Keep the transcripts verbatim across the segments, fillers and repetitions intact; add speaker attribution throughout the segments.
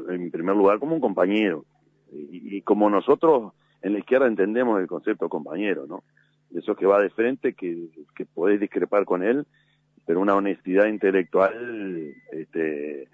Speaker 1: en primer lugar como un compañero. Y, y como nosotros en la izquierda entendemos el concepto de compañero, ¿no? De eso que va de frente, que, que podés discrepar con él, pero una honestidad intelectual este,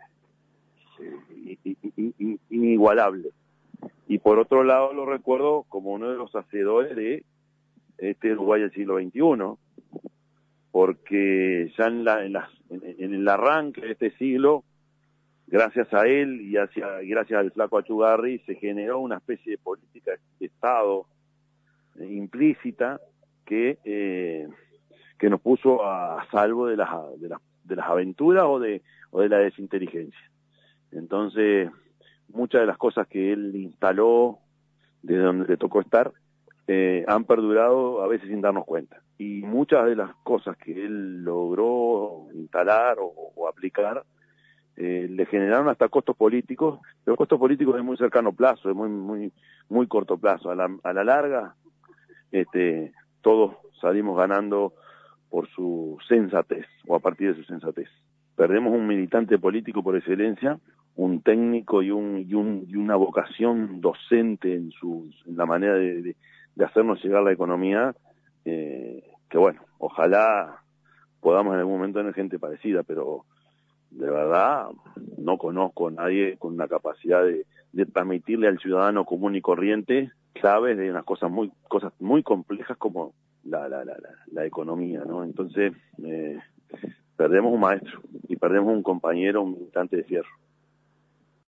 Speaker 1: inigualable. Y por otro lado lo recuerdo como uno de los hacedores de este Uruguay del siglo veintiuno, porque ya en, la, en, la, en, en el arranque de este siglo, gracias a él y hacia, gracias al flaco Achugarri, se generó una especie de política de Estado eh, implícita que, eh, que nos puso a salvo de las, de las, de las aventuras o de, o de la desinteligencia. Entonces, muchas de las cosas que él instaló desde donde le tocó estar eh, han perdurado a veces sin darnos cuenta. Y muchas de las cosas que él logró instalar o, o aplicar eh, le generaron hasta costos políticos, pero costos políticos de muy cercano plazo, de muy muy muy corto plazo. A la, a la larga, este, todos salimos ganando por su sensatez o a partir de su sensatez. Perdemos un militante político por excelencia, un técnico y un y un y una vocación docente en su en la manera de, de, de hacernos llegar la economía, eh, que bueno, ojalá podamos en algún momento tener gente parecida, pero de verdad no conozco a nadie con una capacidad de, de transmitirle al ciudadano común y corriente claves de unas cosas muy cosas muy complejas como la la la la, la economía, ¿no? Entonces eh, perdemos un maestro y perdemos un compañero, un militante de fierro.